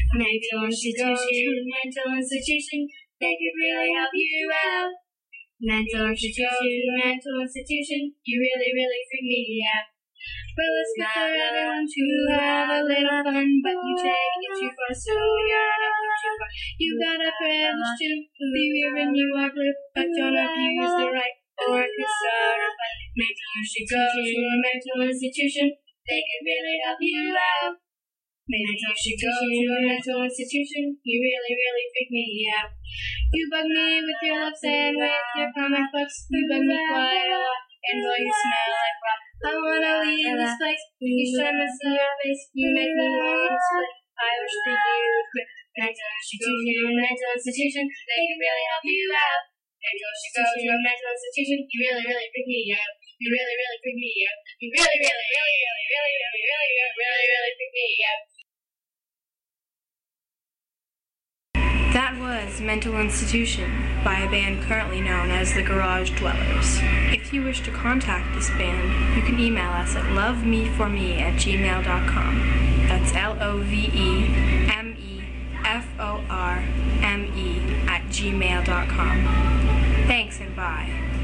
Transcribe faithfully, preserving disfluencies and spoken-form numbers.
Mental institution, mental institution, they could really help you out. Mental institution, mental institution, you really, really freak me out. Well, it's good for everyone to have a little fun, but you take it too far, so you gotta go too far. You got a privilege to believe you're and you are blue, but don't abuse the right or it could start a fight. Maybe you should go to a mental institution, they could really help you out. Maybe you should go to a mental institution, you really, really freak me out. You bug me with your lips and with your comic books, you bug me quite a lot, and boy you smell like rot. I wanna leave this place, each time I see your face, you make me want to split. I wish that you would quit. Mental institution, mental institution, they can really help you out. Maybe you should go to a mental institution, you really, really freak me out. You really, really freak me out. You really, really, really, really, really, really, really, really, really, really freak me out. That was Mental Institution by a band currently known as the Garage Dwellers. If you wish to contact this band, you can email us at love me for me at gmail dot com. That's L O V E M E F O R M E at gmail dot com. Thanks and bye.